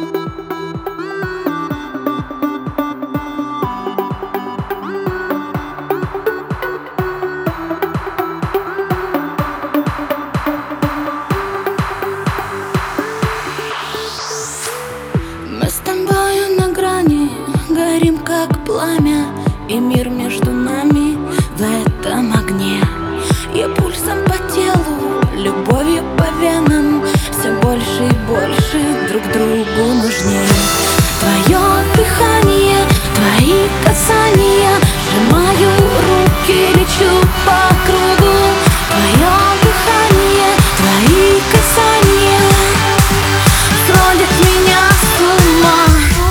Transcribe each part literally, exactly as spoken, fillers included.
Мы с тобою на грани, горим как пламя, и мир между нами в этом огне. Я пульсом по телу, любовью по венам, все больше и больше друг другу нужнее. Твое дыхание, твои касания, сжимаю руки, лечу по кругу. Твое дыхание, твои касания сводят меня с ума.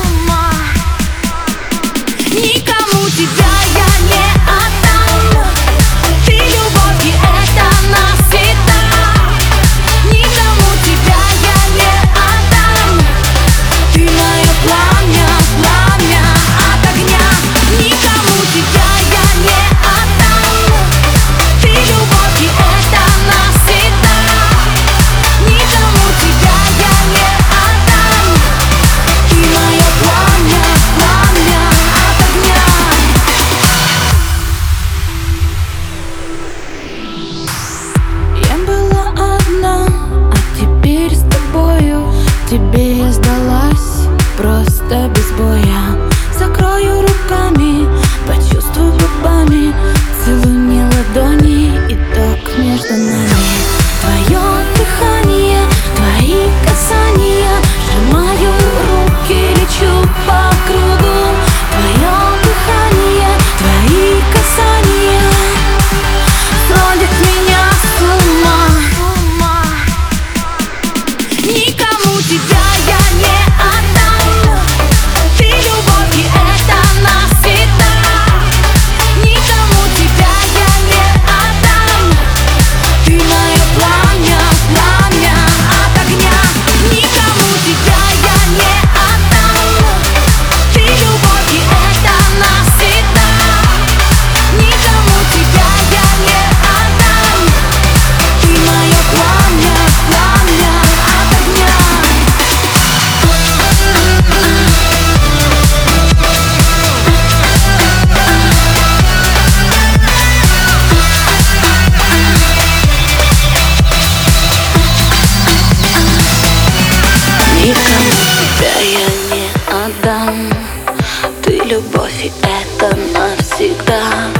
Никому тебя я не отдам, ты любовь, и это навсегда. Никому тебя я не отдам, ты мое пламя, пламя от огня. Никому тебя я не отдам, ты любовь, и это навсегда. Никому тебя я не отдам, ты мое пламя, пламя от огня. Я была одна, а теперь с тобою. Тебе я сдалась просто без боя. Закрою руками, почувствую губами, целуй мне ладони, и ток между нами. Твое дыхание, твои касания, сжимаю руки, лечу по кругу. Твое дыхание, твои касания сводят меня с ума. Никому тебя я не отдам, ты любовь, и это навсегда. Никому тебя я не отдам, ты мое пламя, пламя от огня. Никому тебя я не отдам, ты любовь, и это навсегда. Никому тебя я не отдам, ты мое пламя, пламя от огня. Никому тебя я не отдам, ты любовь, и это навсегда.